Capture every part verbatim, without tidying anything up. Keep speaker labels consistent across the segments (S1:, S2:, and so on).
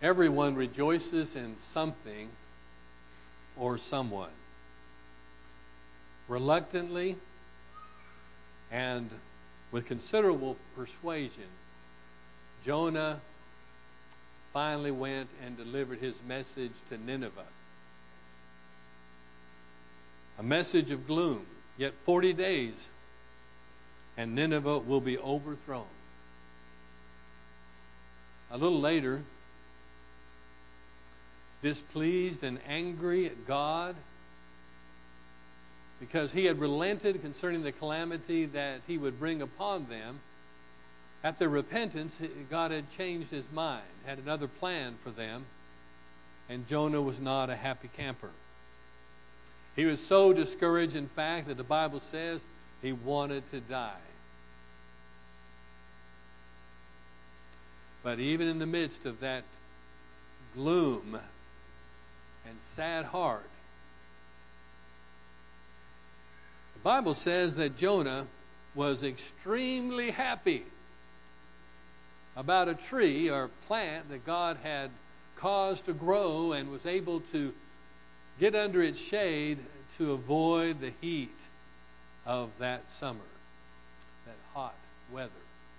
S1: Everyone rejoices in something or someone. Reluctantly and with considerable persuasion, Jonah finally went and delivered his message to Nineveh. A message of gloom. Yet forty days and Nineveh will be overthrown. A little later, displeased and angry at God because he had relented concerning the calamity that he would bring upon them, at their repentance, God had changed his mind, had another plan for them, and Jonah was not a happy camper. He was so discouraged, in fact, that the Bible says he wanted to die. But even in the midst of that gloom and sad heart, the Bible says that Jonah was extremely happy about a tree or plant that God had caused to grow and was able to get under its shade to avoid the heat of that summer, that hot weather.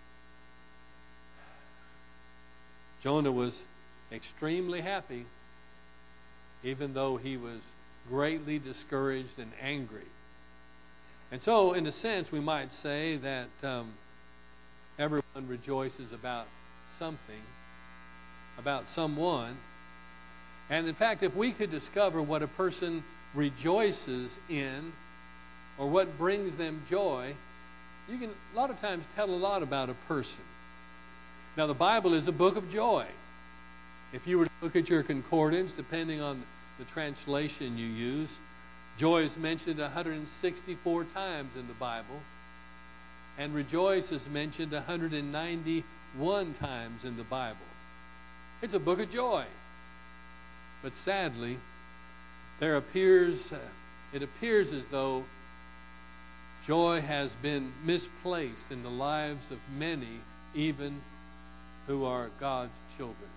S1: Jonah was extremely happy, even though he was greatly discouraged and angry. And so, in a sense, we might say that um, everyone rejoices about something, about someone. And in fact, if we could discover what a person rejoices in or what brings them joy, you can a lot of times tell a lot about a person. Now, the Bible is a book of joy. If you were to look at your concordance, depending on the translation you use, joy is mentioned one hundred sixty-four times in the Bible, and rejoice is mentioned one hundred ninety-one times in the Bible. It's a book of joy. But sadly, there appears, uh, it appears as though joy has been misplaced in the lives of many, even who are God's children.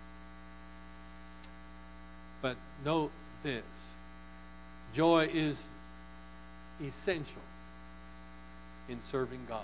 S1: But note this, joy is essential in serving God.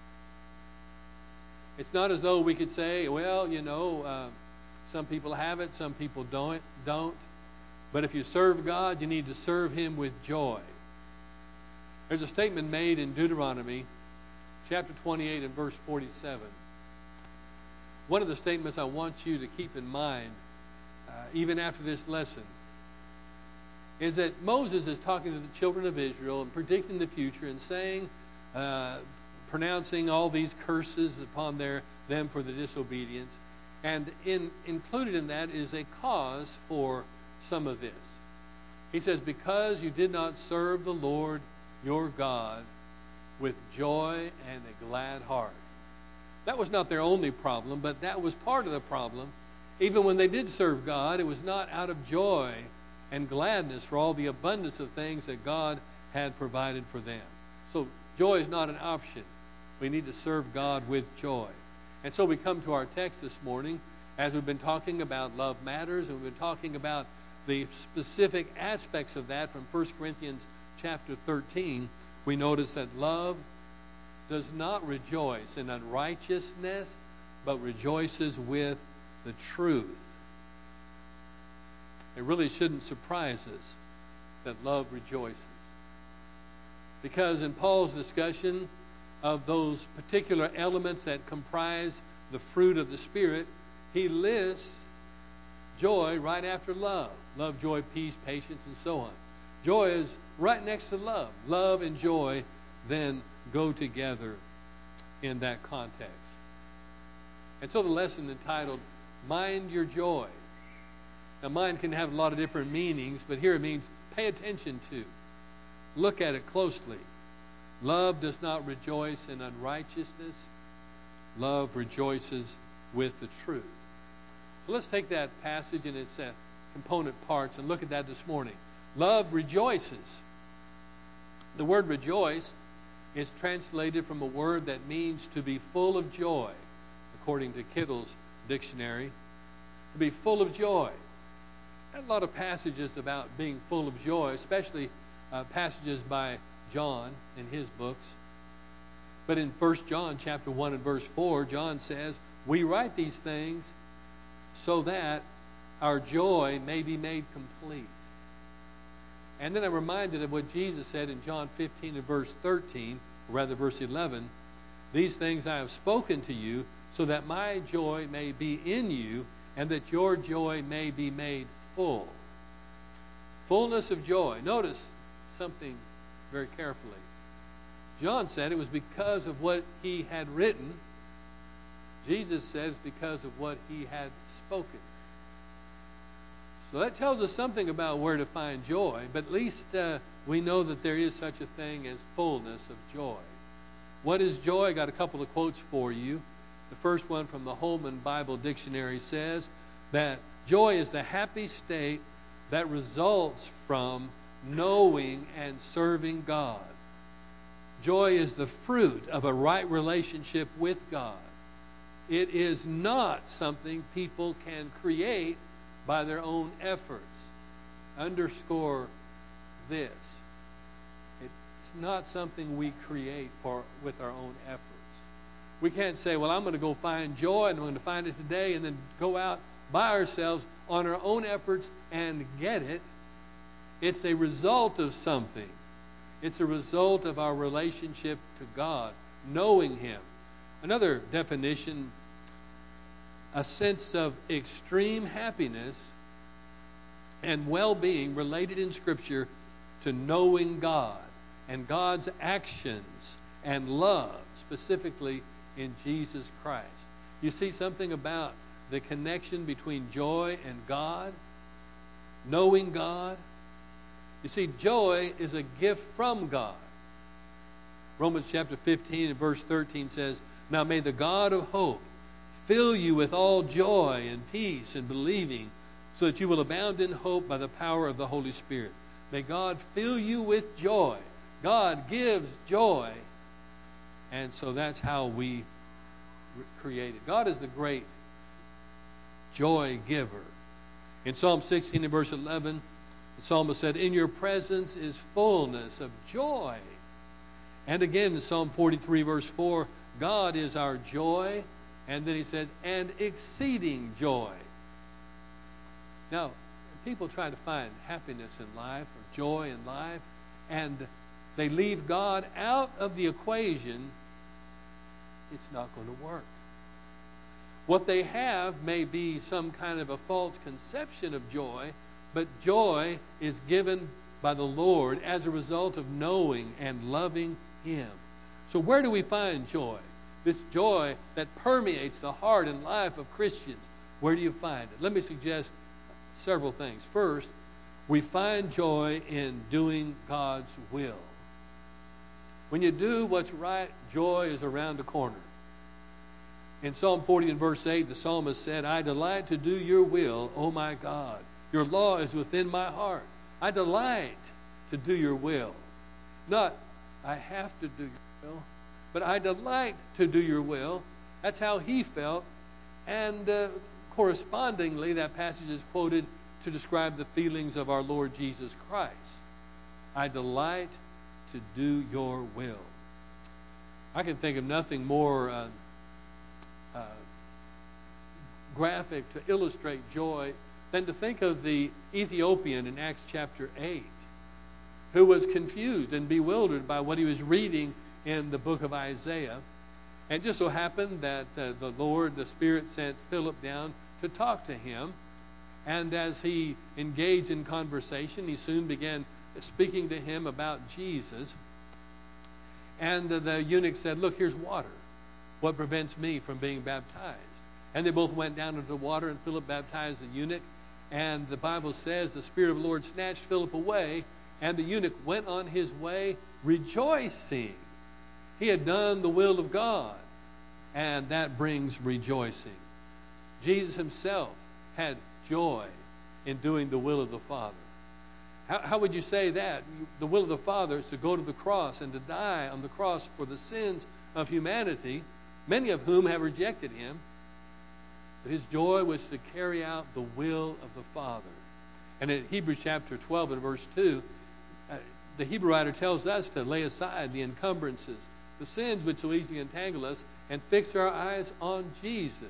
S1: It's not as though we could say, well, you know, uh, some people have it, some people don't, don't. But if you serve God, you need to serve Him with joy. There's a statement made in Deuteronomy chapter twenty-eight and verse forty-seven. One of the statements I want you to keep in mind, uh, even after this lesson, is that Moses is talking to the children of Israel and predicting the future and saying, uh, pronouncing all these curses upon their them for the disobedience. And in, included in that is a cause for some of this. He says, because you did not serve the Lord your God with joy and a glad heart. That was not their only problem, but that was part of the problem. Even when they did serve God, it was not out of joy and gladness for all the abundance of things that God had provided for them. So joy is not an option. We need to serve God with joy. And so we come to our text this morning as we've been talking about love matters, and we've been talking about the specific aspects of that from First Corinthians chapter thirteen. We notice that love does not rejoice in unrighteousness, but rejoices with the truth. It really shouldn't surprise us that love rejoices. Because in Paul's discussion of those particular elements that comprise the fruit of the Spirit, he lists joy right after love. Love, joy, peace, patience, and so on. Joy is right next to love. Love and joy then go together in that context. And so the lesson entitled, Mind Your Joy. Now, mind can have a lot of different meanings, but here it means pay attention to. Look at it closely. Love does not rejoice in unrighteousness. Love rejoices with the truth. So let's take that passage and its uh, component parts and look at that this morning. Love rejoices. The word rejoice is translated from a word that means to be full of joy, according to Kittle's dictionary. to be full of joy. There are a lot of passages about being full of joy, especially uh, passages by John in his books. But in First John chapter one and verse four, John says, we write these things so that our joy may be made complete. And then I'm reminded of what Jesus said in John fifteen and verse thirteen, or rather verse eleven, these things I have spoken to you so that my joy may be in you and that your joy may be made full. Fullness of joy. Notice something very carefully. John said it was because of what he had written. Jesus says because of what he had spoken. So that tells us something about where to find joy, but at least uh, we know that there is such a thing as fullness of joy. What is joy? I got a couple of quotes for you. The first one from the Holman Bible Dictionary says that joy is the happy state that results from knowing and serving God. Joy is the fruit of a right relationship with God. It is not something people can create by their own efforts. Underscore this. It's not something we create for with our own efforts. We can't say, well, I'm going to go find joy and I'm going to find it today and then go out by ourselves on our own efforts and get it. It's a result of something. It's a result of our relationship to God, knowing Him. Another definition, a sense of extreme happiness and well-being related in Scripture to knowing God and God's actions and love, specifically in Jesus Christ. You see something about the connection between joy and God, knowing God. You see, joy is a gift from God. Romans chapter fifteen and verse thirteen says, now may the God of hope fill you with all joy and peace in believing, so that you will abound in hope by the power of the Holy Spirit. May God fill you with joy. God gives joy. And so that's how we created. God is the great joy giver. In Psalm sixteen and verse eleven, the psalmist said, in your presence is fullness of joy. And again in Psalm forty-three verse four, God is our joy. And then he says, and exceeding joy. Now, people try to find happiness in life or joy in life, and they leave God out of the equation. It's not going to work. What they have may be some kind of a false conception of joy, but joy is given by the Lord as a result of knowing and loving Him. So where do we find joy? This joy that permeates the heart and life of Christians. Where do you find it? Let me suggest several things. First, we find joy in doing God's will. When you do what's right, joy is around the corner. In Psalm forty and verse eight, the psalmist said, I delight to do your will, O my God. Your law is within my heart. I delight to do your will. Not, I have to do your will, but I delight to do your will. That's how he felt. And uh, correspondingly, that passage is quoted to describe the feelings of our Lord Jesus Christ. I delight to do your will. I can think of nothing more uh, uh, graphic to illustrate joy than to think of the Ethiopian in Acts chapter eight, who was confused and bewildered by what he was reading in the book of Isaiah. And it just so happened that uh, the Lord, the Spirit, sent Philip down to talk to him. And as he engaged in conversation, he soon began speaking to him about Jesus. And uh, the eunuch said, look, here's water. What prevents me from being baptized? And they both went down into the water, and Philip baptized the eunuch. And the Bible says the Spirit of the Lord snatched Philip away, and the eunuch went on his way rejoicing. He had done the will of God, and that brings rejoicing. Jesus himself had joy in doing the will of the Father. How, how would you say that? The will of the Father is to go to the cross and to die on the cross for the sins of humanity, many of whom have rejected him. But his joy was to carry out the will of the Father. And in Hebrews chapter twelve and verse two, uh, the Hebrew writer tells us to lay aside the encumbrances, the sins which so easily entangle us, and fix our eyes on Jesus,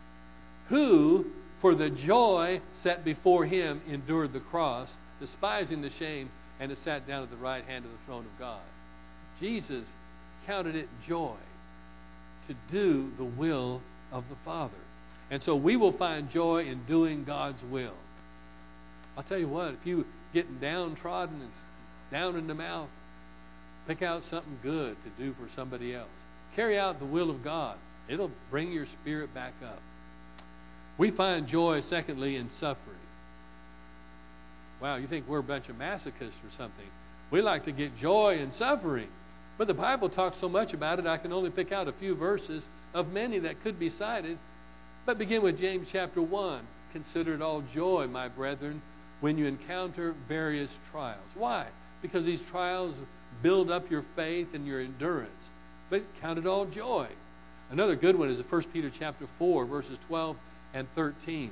S1: who, for the joy set before him, endured the cross, despising the shame, and has sat down at the right hand of the throne of God. Jesus counted it joy to do the will of the Father. And so we will find joy in doing God's will. I'll tell you what, if you getting downtrodden and down in the mouth, pick out something good to do for somebody else. Carry out the will of God. It'll bring your spirit back up. We find joy, secondly, in suffering. Wow, you think we're a bunch of masochists or something. We like to get joy in suffering. But the Bible talks so much about it, I can only pick out a few verses of many that could be cited. But begin with James chapter one. Consider it all joy, my brethren, when you encounter various trials. Why? Because these trials build up your faith and your endurance. But count it all joy. Another good one is First Peter chapter four, verses twelve and thirteen.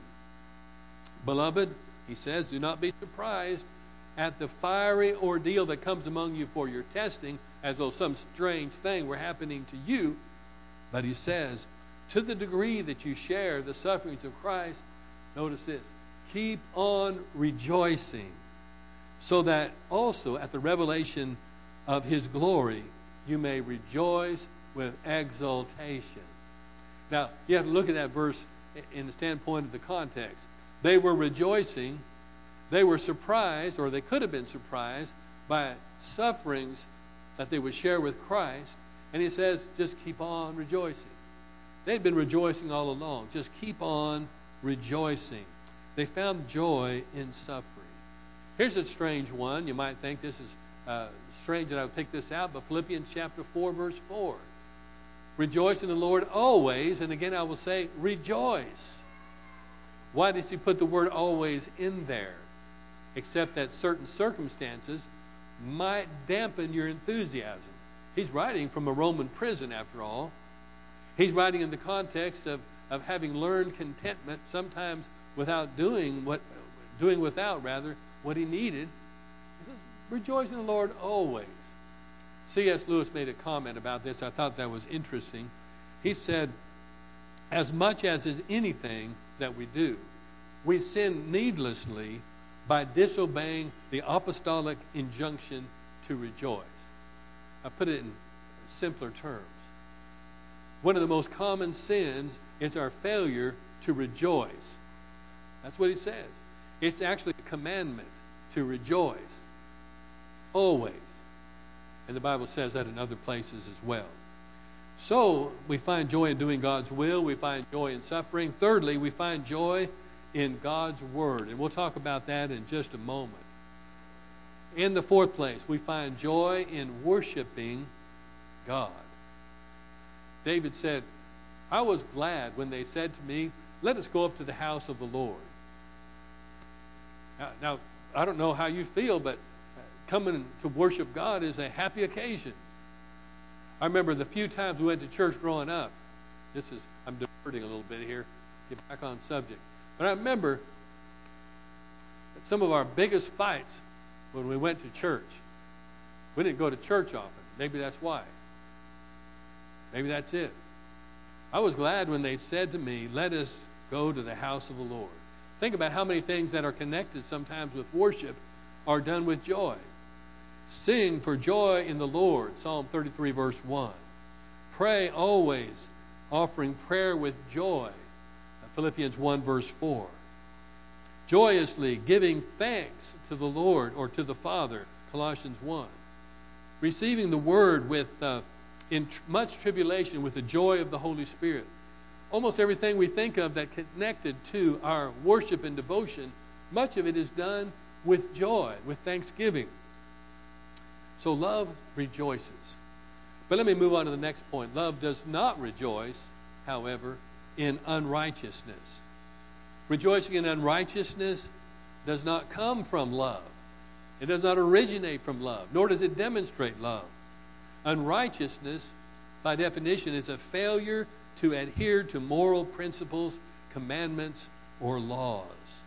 S1: Beloved, he says, do not be surprised at the fiery ordeal that comes among you for your testing, as though some strange thing were happening to you. But he says, to the degree that you share the sufferings of Christ, notice this, keep on rejoicing, so that also at the revelation of his glory you may rejoice with exultation. Now, you have to look at that verse in the standpoint of the context. They were rejoicing. They were surprised, or they could have been surprised, by sufferings that they would share with Christ. And he says, just keep on rejoicing. They'd been rejoicing all along. Just keep on rejoicing. They found joy in suffering. Here's a strange one. You might think this is uh, strange that I would pick this out, but Philippians chapter four, verse four. Rejoice in the Lord always. And again, I will say, rejoice. Why does he put the word always in there? Except that certain circumstances might dampen your enthusiasm. He's writing from a Roman prison, after all. He's writing in the context of, of having learned contentment, sometimes without doing what, doing without rather what he needed. He says, rejoice in the Lord always. C S Lewis made a comment about this. I thought that was interesting. He said, as much as is anything that we do, we sin needlessly by disobeying the apostolic injunction to rejoice. I put it in simpler terms. One of the most common sins is our failure to rejoice. That's what he says. It's actually a commandment to rejoice. Always. And the Bible says that in other places as well. So we find joy in doing God's will. We find joy in suffering. Thirdly, we find joy in God's word. And we'll talk about that in just a moment. In the fourth place, we find joy in worshiping God. David said, I was glad when they said to me, let us go up to the house of the Lord. Now, now I don't know how you feel, but coming to worship God is a happy occasion. I remember the few times we went to church growing up. This is, I'm diverting a little bit here, get back on subject. But I remember that some of our biggest fights when we went to church, we didn't go to church often. Maybe that's why. Maybe that's it. I was glad when they said to me, let us go to the house of the Lord. Think about how many things that are connected sometimes with worship are done with joy. Sing for joy in the Lord, Psalm thirty-three, verse one. Pray always, offering prayer with joy, Philippians one, verse four. Joyously giving thanks to the Lord or to the Father, Colossians one. Receiving the word with uh, in tr- much tribulation with the joy of the Holy Spirit. Almost everything we think of that connected to our worship and devotion, much of it is done with joy, with thanksgiving. So love rejoices. But let me move on to the next point. Love does not rejoice, however, in unrighteousness. Rejoicing in unrighteousness does not come from love. It does not originate from love, nor does it demonstrate love. Unrighteousness, by definition, is a failure to adhere to moral principles commandments or laws.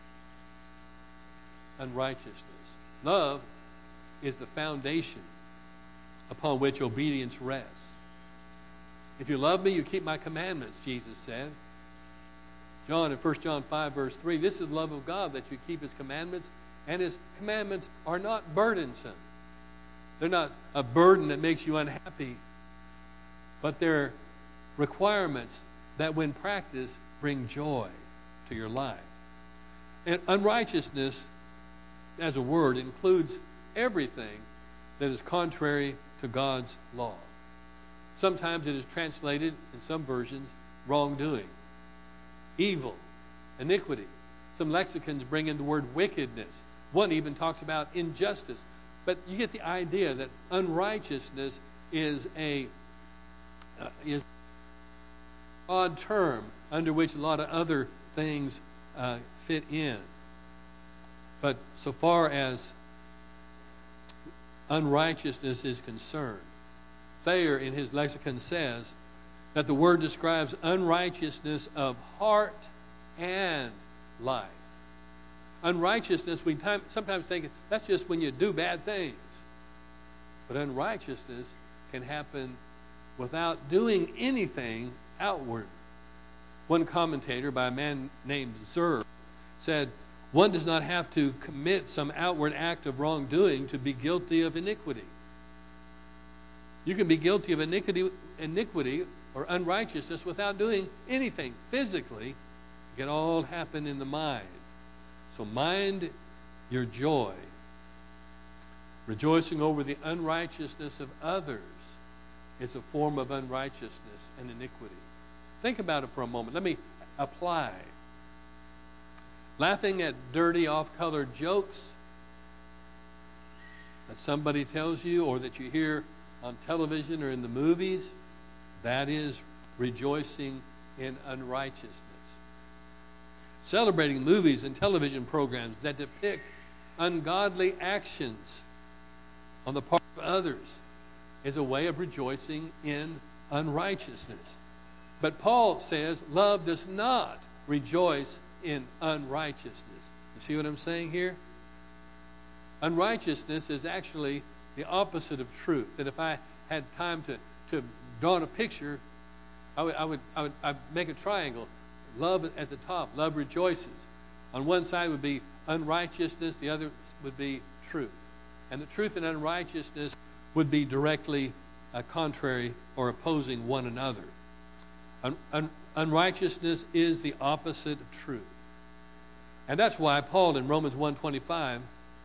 S1: Unrighteousness. Love is the foundation upon which obedience rests. If you love me, you keep my commandments, Jesus said. John in First John five, verse three, this is the love of God, that you keep his commandments, and his commandments are not burdensome. They're not a burden that makes you unhappy, but they're requirements that when practiced bring joy to your life. And unrighteousness, as a word, includes everything that is contrary to God's law. Sometimes it is translated, in some versions, wrongdoing, evil, iniquity. Some lexicons bring in the word wickedness. One even talks about injustice. But you get the idea that unrighteousness is a uh, is an odd term under which a lot of other things uh, fit in. But so far as unrighteousness is concerned, Thayer in his lexicon says that the word describes unrighteousness of heart and life. Unrighteousness, we time, sometimes think that's just when you do bad things. But unrighteousness can happen without doing anything outward. One commentator by a man named Zer said, one does not have to commit some outward act of wrongdoing to be guilty of iniquity. You can be guilty of iniquity, iniquity or unrighteousness without doing anything physically. It can all happen in the mind. So mind your joy. Rejoicing over the unrighteousness of others is a form of unrighteousness and iniquity. Think about it for a moment. Let me apply. Laughing at dirty, off-colored jokes that somebody tells you or that you hear on television or in the movies, that is rejoicing in unrighteousness. Celebrating movies and television programs that depict ungodly actions on the part of others is a way of rejoicing in unrighteousness. But Paul says love does not rejoice in unrighteousness. You see what I'm saying here? Unrighteousness is actually the opposite of truth. And if I had time to, to draw a picture, I would, I would, I would I'd make a triangle. Love at the top. Love rejoices. On one side would be unrighteousness. The other would be truth. And the truth and unrighteousness would be directly uh, contrary or opposing one another. Un- un- unrighteousness is the opposite of truth. And that's why Paul in Romans one twenty-five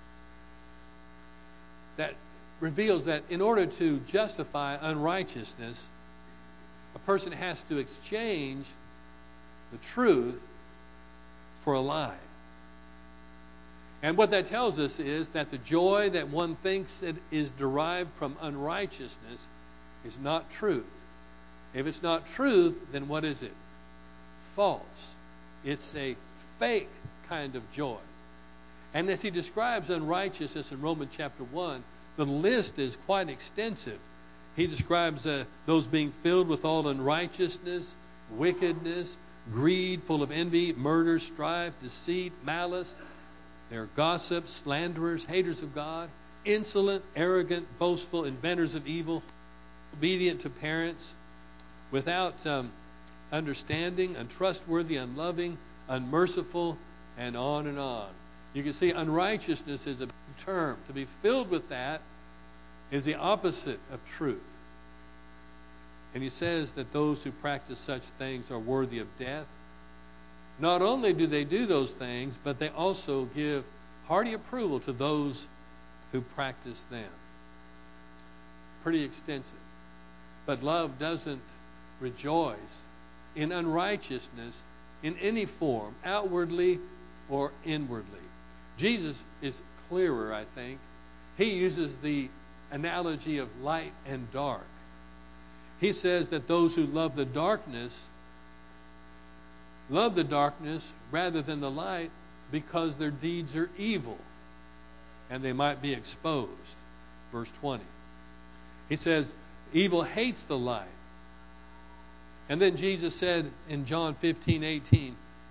S1: that reveals that in order to justify unrighteousness, a person has to exchange the truth for a lie. And what that tells us is that the joy that one thinks it is derived from unrighteousness is not truth. If it's not truth, then what is it? False. It's a fake kind of joy. And as he describes unrighteousness in Romans chapter one, the list is quite extensive. He describes uh, those being filled with all unrighteousness, wickedness, greed, full of envy, murder, strife, deceit, malice. They're gossips, slanderers, haters of God, insolent, arrogant, boastful, inventors of evil, obedient to parents, without um, understanding, untrustworthy, unloving, unmerciful, and on and on. You can see unrighteousness is a big term. To be filled with that is the opposite of truth. And he says that those who practice such things are worthy of death. Not only do they do those things, but they also give hearty approval to those who practice them. Pretty extensive. But love doesn't rejoice in unrighteousness in any form, outwardly or inwardly. Jesus is clearer, I think. He uses the analogy of light and dark. He says that those who love the darkness love the darkness rather than the light because their deeds are evil and they might be exposed. Verse twenty. He says, evil hates the light. And then Jesus said in John fifteen eighteen,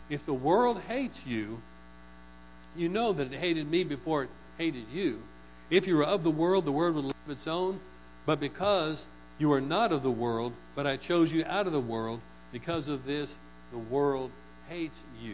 S1: if the world hates you, you know that it hated me before it hated you. If you were of the world, the world would live its own. But because you are not of the world, but I chose you out of the world, because of this, the world hates you.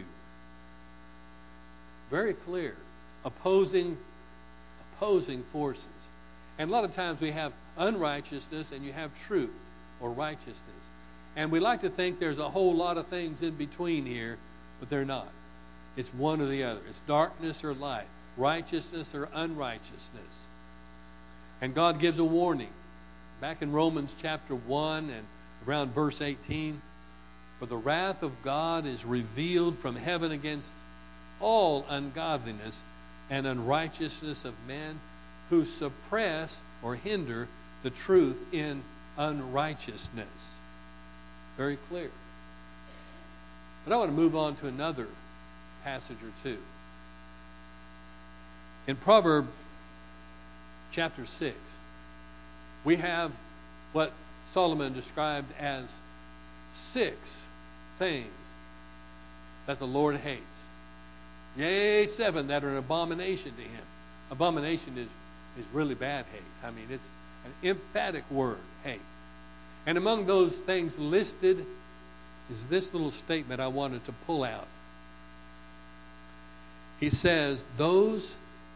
S1: Very clear. Opposing, opposing forces. And a lot of times we have unrighteousness and you have truth or righteousness. And we like to think there's a whole lot of things in between here, but they're not. It's one or the other. It's darkness or light, righteousness or unrighteousness. And God gives a warning. Back in Romans chapter one and around verse eighteen, for the wrath of God is revealed from heaven against all ungodliness and unrighteousness of men who suppress or hinder the truth in unrighteousness. Very clear. But I want to move on to another passage or two. In Proverbs chapter six, we have what Solomon described as six things that the Lord hates. Yea, seven that are an abomination to him. Abomination is, is really bad hate. I mean, it's an emphatic word, hate. And among those things listed is this little statement I wanted to pull out. He says, those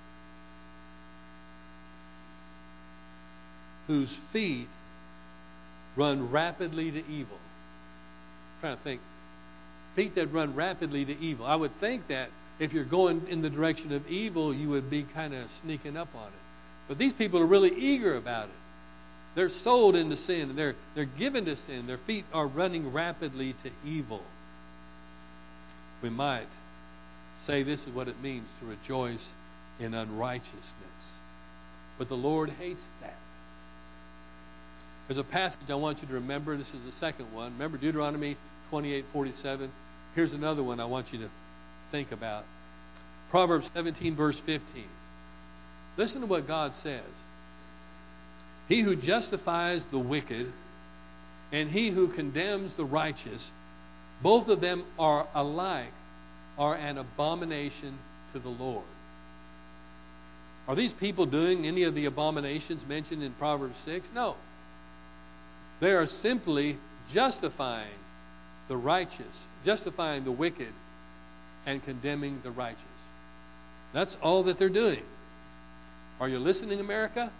S1: whose feet run rapidly to evil. I'm trying to think. Feet that run rapidly to evil. I would think that if you're going in the direction of evil, you would be kind of sneaking up on it. But these people are really eager about it. They're sold into sin, and they're, they're given to sin. Their feet are running rapidly to evil. We might say this is what it means to rejoice in unrighteousness. But the Lord hates that. There's a passage I want you to remember. This is the second one. Remember Deuteronomy twenty-eight forty-seven. Here's another one I want you to think about. Proverbs seventeen, verse fifteen. Listen to what God says. He who justifies the wicked and he who condemns the righteous, both of them are alike, are an abomination to the Lord. Are these people doing any of the abominations mentioned in Proverbs six? No. They are simply justifying the righteous, justifying the wicked, and condemning the righteous. That's all that they're doing. Are you listening, America?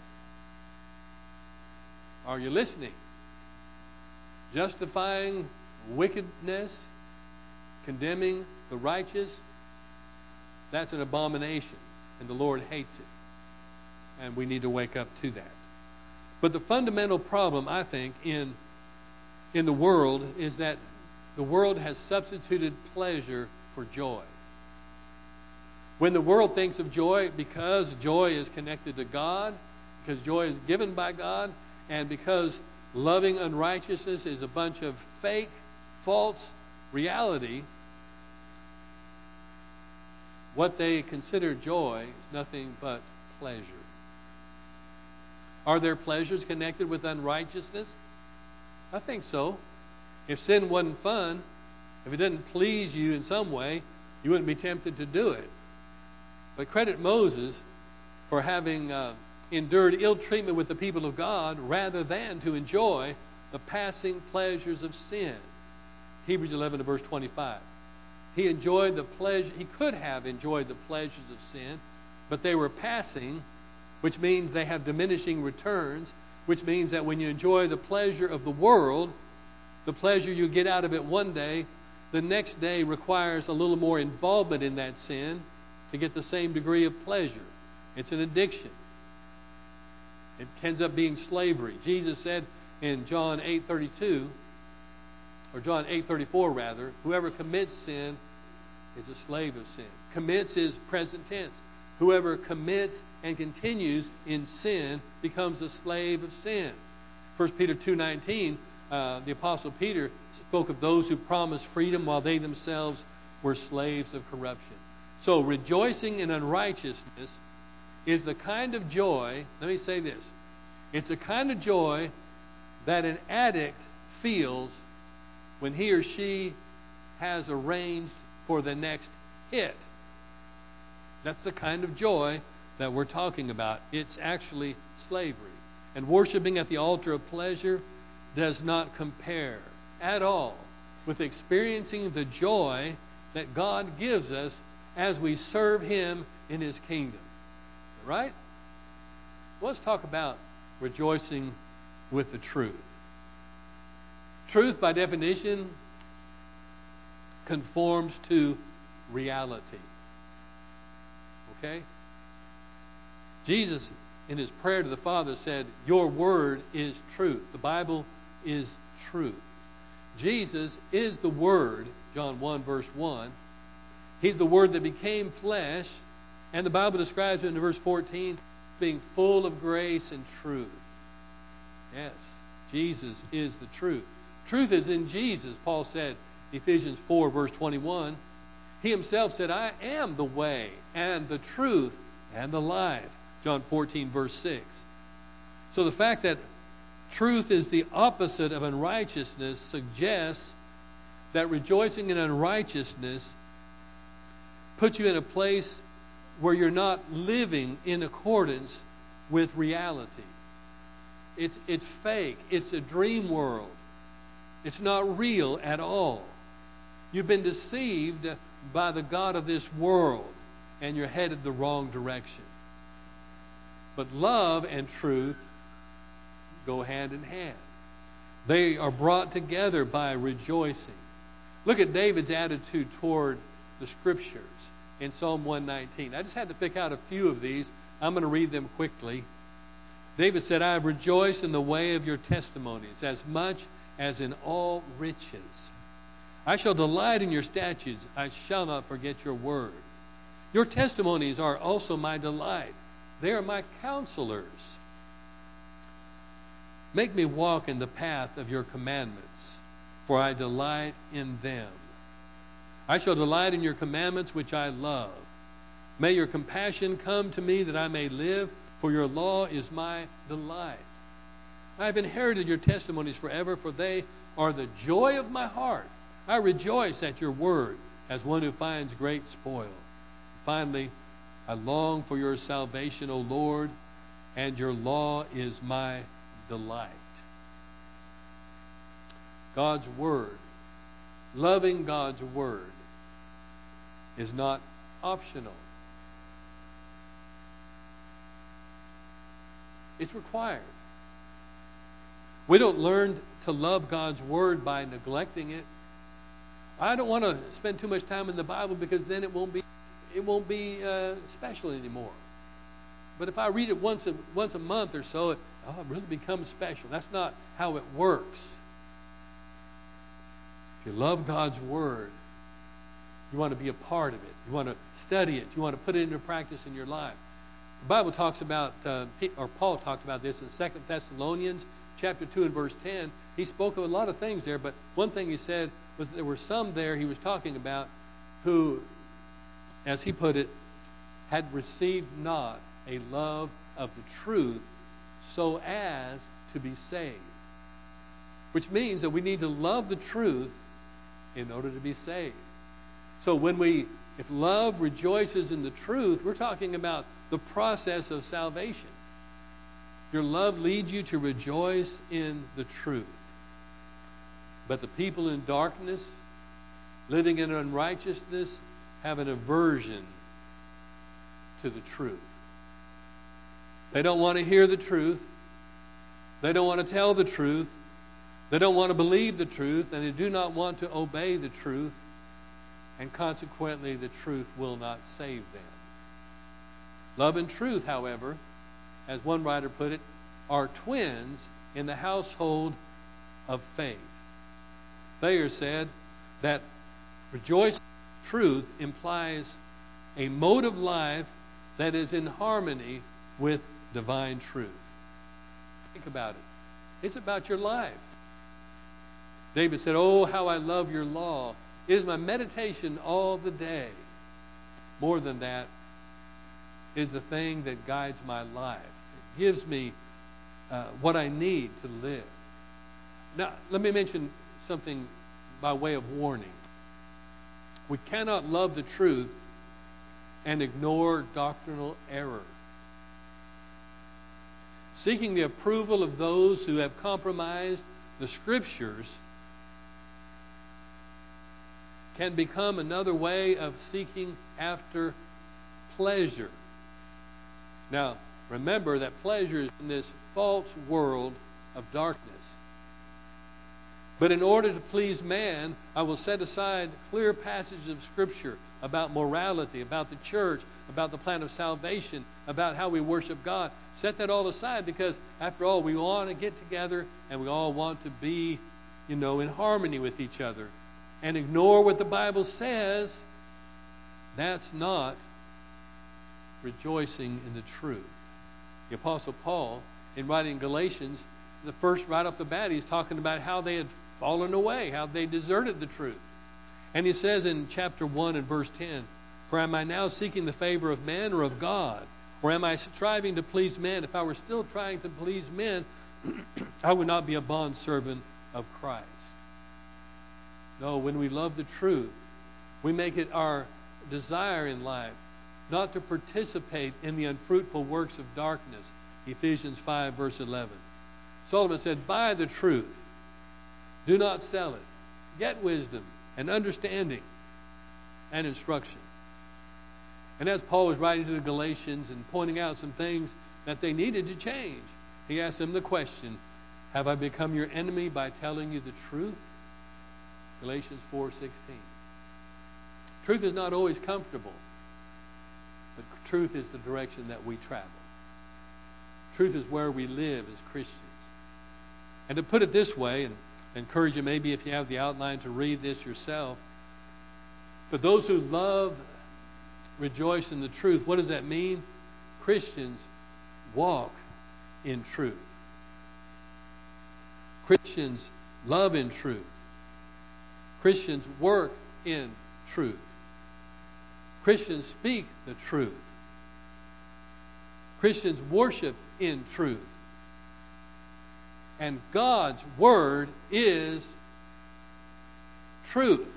S1: Are you listening? Justifying wickedness, condemning the righteous, that's an abomination, and the Lord hates it. And we need to wake up to that. But the fundamental problem, I think, in, in the world is that the world has substituted pleasure for joy. When the world thinks of joy, because joy is connected to God, because joy is given by God, and because loving unrighteousness is a bunch of fake, false reality, what they consider joy is nothing but pleasure. Are there pleasures connected with unrighteousness? I think so. If sin wasn't fun, if it didn't please you in some way, you wouldn't be tempted to do it. But credit Moses for having uh, endured ill treatment with the people of God rather than to enjoy the passing pleasures of sin. Hebrews eleven to verse twenty-five. He enjoyed the pleasure, he could have enjoyed the pleasures of sin, but they were passing, which means they have diminishing returns, which means that when you enjoy the pleasure of the world, the pleasure you get out of it one day, the next day requires a little more involvement in that sin to get the same degree of pleasure. It's an addiction. It ends up being slavery. Jesus said in John eight thirty-two, or John eight thirty-four rather, whoever commits sin is a slave of sin. Commits is present tense. Whoever commits and continues in sin becomes a slave of sin. First Peter two nineteen, uh, the Apostle Peter spoke of those who promised freedom while they themselves were slaves of corruption. So rejoicing in unrighteousness is the kind of joy, let me say this, it's a kind of joy that an addict feels when he or she has arranged for the next hit. That's the kind of joy that we're talking about. It's actually slavery. And worshiping at the altar of pleasure does not compare at all with experiencing the joy that God gives us as we serve Him in His kingdom. Right? Well, let's talk about rejoicing with the truth. Truth, by definition, conforms to reality. Okay? Jesus, in His prayer to the Father, said, "Your word is truth." The Bible is truth. Jesus is the Word, John one, verse one. He's the Word that became flesh, and the Bible describes him in verse fourteen being full of grace and truth. Yes, Jesus is the truth. Truth is in Jesus, Paul said, Ephesians four, verse twenty-one. He Himself said, "I am the way and the truth and the life." John fourteen, verse six. So the fact that truth is the opposite of unrighteousness suggests that rejoicing in unrighteousness puts you in a place where you're not living in accordance with reality. It's, it's fake. It's a dream world. It's not real at all. You've been deceived by the god of this world, and you're headed the wrong direction. But love and truth go hand in hand. They are brought together by rejoicing. Look at David's attitude toward the Scriptures in Psalm one nineteen. I just had to pick out a few of these. I'm going to read them quickly. David said, "I have rejoiced in the way of your testimonies as much as in all riches. I shall delight in your statutes. I shall not forget your word. Your testimonies are also my delight. They are my counselors. Make me walk in the path of your commandments, for I delight in them. I shall delight in your commandments, which I love. May your compassion come to me that I may live, for your law is my delight. I have inherited your testimonies forever, for they are the joy of my heart. I rejoice at your word as one who finds great spoil. Finally, I long for your salvation, O Lord, and your law is my delight." God's word, loving God's word, is not optional. It's required. We don't learn to love God's word by neglecting it. I don't want to spend too much time in the Bible because then it won't be it won't be uh, special anymore. But if I read it once a, once a month or so, it, oh, it really becomes special. That's not how it works. If you love God's word, you want to be a part of it. You want to study it. You want to put it into practice in your life. The Bible talks about, uh, or Paul talked about this in Second Thessalonians chapter two and verse ten. He spoke of a lot of things there, but one thing he said was there were some there he was talking about who, as he put it, had received not a love of the truth so as to be saved. Which means that we need to love the truth in order to be saved. So when we, if love rejoices in the truth, we're talking about the process of salvation. Your love leads you to rejoice in the truth. But the people in darkness, living in unrighteousness, have an aversion to the truth. They don't want to hear the truth. They don't want to tell the truth. They don't want to believe the truth, and they do not want to obey the truth, and consequently the truth will not save them. Love and truth, however, as one writer put it, are twins in the household of faith. Thayer said that rejoicing in truth implies a mode of life that is in harmony with divine truth. Think about it. It's about your life. David said, "Oh, how I love your law. It is my meditation all the day." More than that, it is the thing that guides my life. It gives me uh, what I need to live. Now, let me mention something by way of warning. We cannot love the truth and ignore doctrinal error. Seeking the approval of those who have compromised the Scriptures can become another way of seeking after pleasure. Now, remember that pleasure is in this false world of darkness. But in order to please man, I will set aside clear passages of Scripture about morality, about the church, about the plan of salvation, about how we worship God. Set that all aside, because after all, we want to get together and we all want to be, you know, in harmony with each other. And ignore what the Bible says, that's not rejoicing in the truth. The Apostle Paul, in writing Galatians, the first right off the bat, he's talking about how they had fallen away, how they deserted the truth. And he says in chapter one and verse ten, "For am I now seeking the favor of men or of God? Or am I striving to please men? If I were still trying to please men, I would not be a bondservant of Christ." No, when we love the truth, we make it our desire in life not to participate in the unfruitful works of darkness. Ephesians five, verse eleven. Solomon said, "Buy the truth. Do not sell it. Get wisdom and understanding and instruction." And as Paul was writing to the Galatians and pointing out some things that they needed to change, he asked them the question, "Have I become your enemy by telling you the truth?" Galatians four sixteen. Truth is not always comfortable, but truth is the direction that we travel. Truth is where we live as Christians. And to put it this way, and encourage you maybe if you have the outline to read this yourself, but those who love, rejoice in the truth, what does that mean? Christians walk in truth. Christians love in truth. Christians work in truth. Christians speak the truth. Christians worship in truth. And God's Word is truth.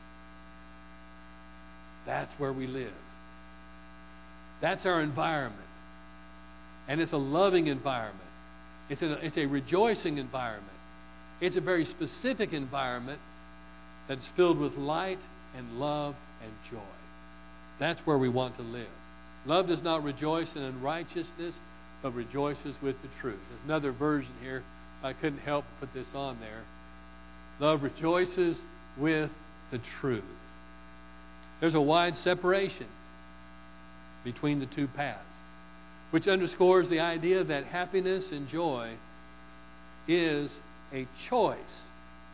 S1: That's where we live. That's our environment. And it's a loving environment. It's a, it's a rejoicing environment. It's a very specific environment that's filled with light and love and joy. That's where we want to live. Love does not rejoice in unrighteousness, but rejoices with the truth. There's another version here. I couldn't help but put this on there. Love rejoices with the truth. There's a wide separation between the two paths, which underscores the idea that happiness and joy is a choice.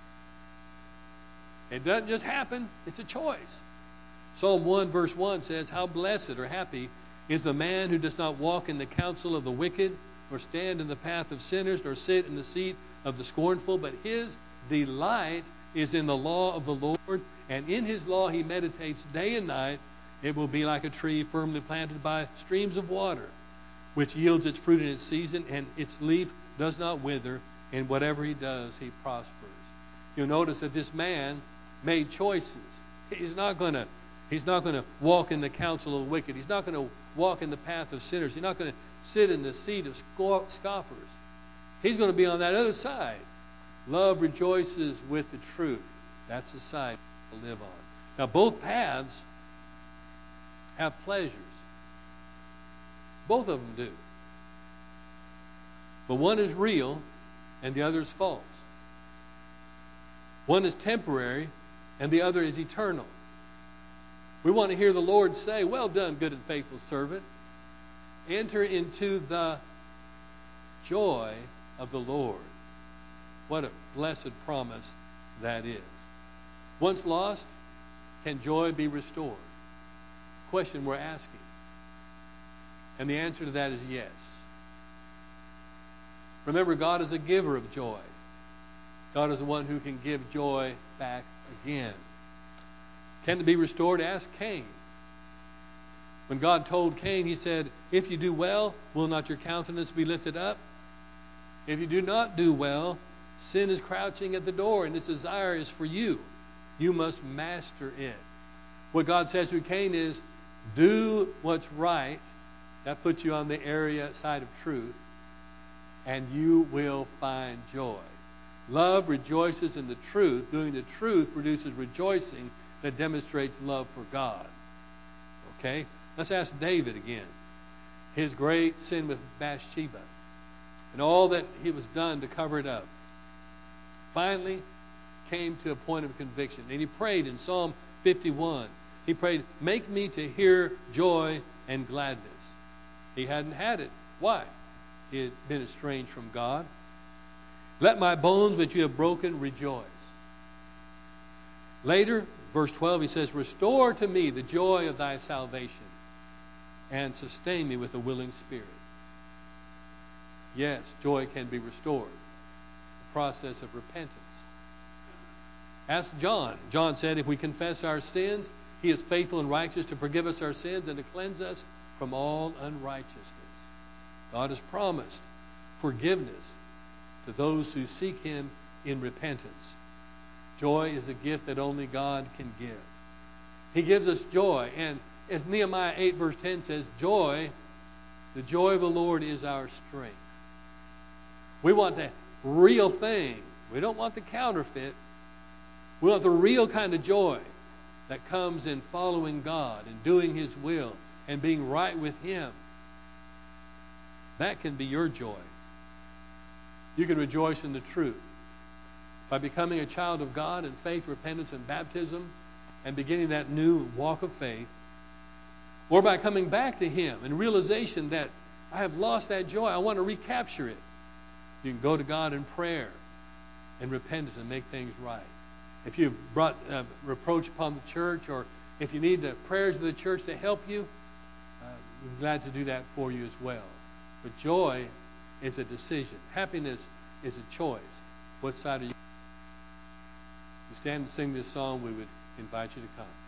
S1: It doesn't just happen, it's a choice. Psalm one verse one says, "How blessed or happy is the man who does not walk in the counsel of the wicked, nor stand in the path of sinners, nor sit in the seat of the scornful, but his delight is in the law of the Lord, and in his law he meditates day and night. It will be like a tree firmly planted by streams of water, which yields its fruit in its season, and its leaf does not wither, and whatever he does, he prospers." You'll notice that this man made choices. He's not going to He's not going to walk in the counsel of the wicked. He's not going to walk in the path of sinners. He's not going to sit in the seat of scoffers. He's going to be on that other side. Love rejoices with the truth. That's the side to live on. Now, both paths have pleasures. Both of them do. But one is real and the other is false. One is temporary and the other is eternal. We want to hear the Lord say, "Well done, good and faithful servant. Enter into the joy of the Lord." What a blessed promise that is. Once lost, can joy be restored? Question we're asking. And the answer to that is yes. Remember, God is a giver of joy. God is the one who can give joy back again. Can it be restored? Ask Cain. When God told Cain, he said, "If you do well, will not your countenance be lifted up? If you do not do well, sin is crouching at the door, and its desire is for you. You must master it." What God says to Cain is, do what's right. That puts you on the area side of truth. And you will find joy. Love rejoices in the truth. Doing the truth produces rejoicing that demonstrates love for God. Okay? Let's ask David again. His great sin with Bathsheba. And all that he was done to cover it up. Finally came to a point of conviction. And he prayed in Psalm fifty-one. He prayed, make me to hear joy and gladness. He hadn't had it. Why? He had been estranged from God. Let my bones which you have broken rejoice. Later, verse twelve, he says, restore to me the joy of thy salvation and sustain me with a willing spirit. Yes, joy can be restored. The process of repentance. Ask John. John said, if we confess our sins, he is faithful and righteous to forgive us our sins and to cleanse us from all unrighteousness. God has promised forgiveness to those who seek him in repentance. Joy is a gift that only God can give. He gives us joy. And as Nehemiah eight verse ten says, joy, the joy of the Lord is our strength. We want the real thing. We don't want the counterfeit. We want the real kind of joy that comes in following God and doing his will and being right with him. That can be your joy. You can rejoice in the truth by becoming a child of God in faith, repentance, and baptism and beginning that new walk of faith, or by coming back to him and realization that I have lost that joy. I want to recapture it. You can go to God in prayer and repentance and make things right. If you've brought uh, reproach upon the church, or if you need the prayers of the church to help you, uh, I'm glad to do that for you as well. But joy is a decision. Happiness is a choice. What side are you? You stand and sing this song, we would invite you to come.